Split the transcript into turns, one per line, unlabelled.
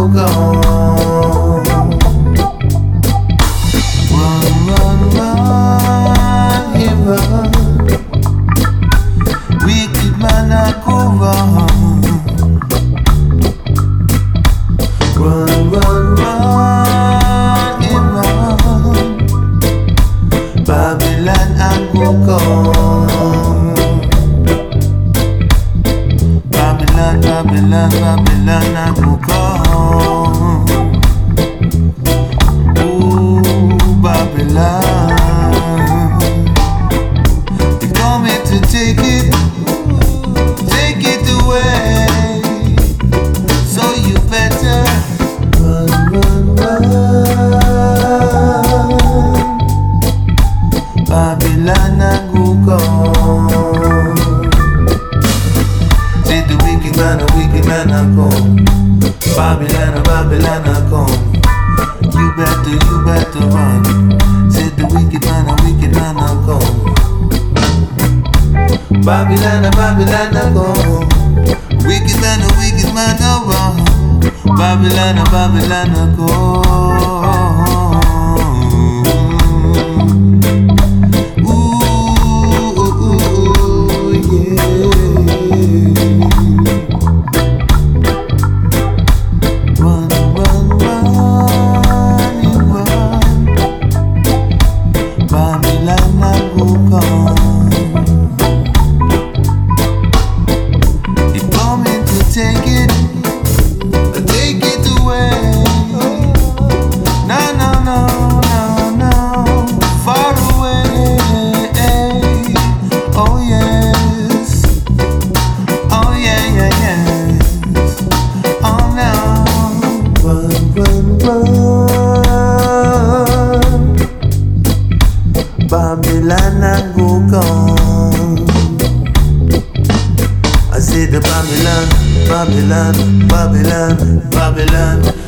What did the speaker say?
gone. Run, run, run, him run. Wicked man I go wrong. Run, run, run, him run. Babylon I go gone. Babylon, Babylon, Babylon I go gone. Ooh, Babylon. They coming to take it away. So you better run, run, run. Babylon I go gone. See the wicked man I come. Babylon, Babylon I come. You better run. Say the wicked man I come. Babylon, Babylon I come. Wicked man I run. Babylon, Babylon I come. Ooh, yeah. Run, run, run, you run. Babylon I go gone. He coming to take it away. No, no, no, no, no, far away. Oh yes, oh yeah, yeah, yes. Oh no, run, run, run. Babylon I go gone. I say the Babylon, Babylon, Babylon, Babylon.